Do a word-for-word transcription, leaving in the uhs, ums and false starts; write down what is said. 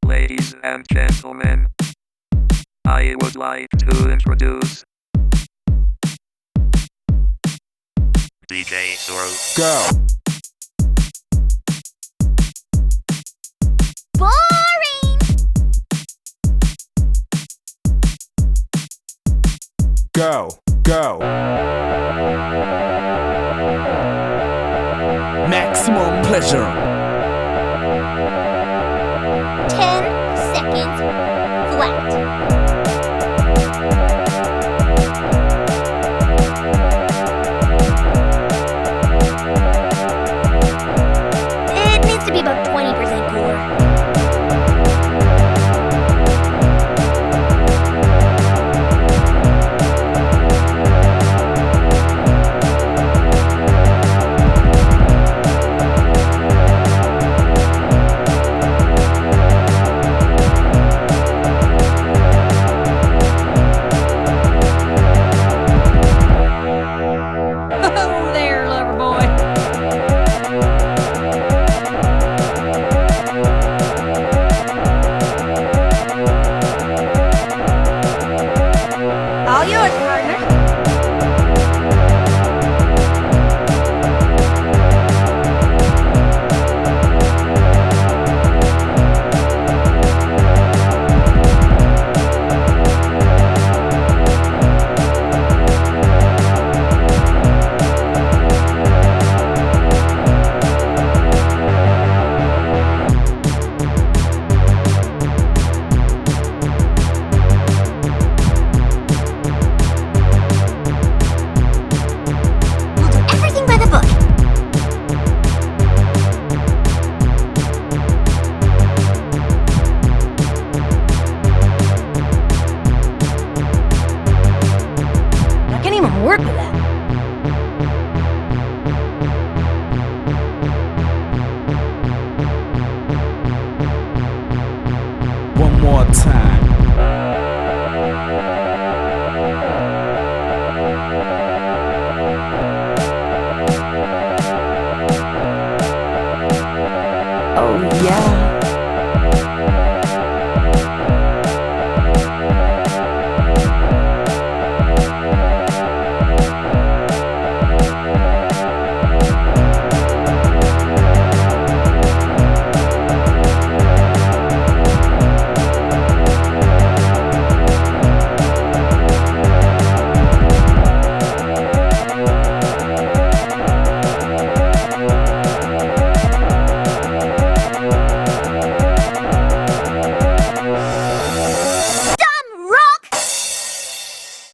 Ladies and gentlemen, I would like to introduce D J Soro. Go. Boring! Go. Go. Maximum pleasure. Ten seconds flat. It needs to be about twenty percent cooler. Oh, there, lover boy. All yours, partner. We'll do everything by the book. I can't even work with that. One more time. Oh, yeah.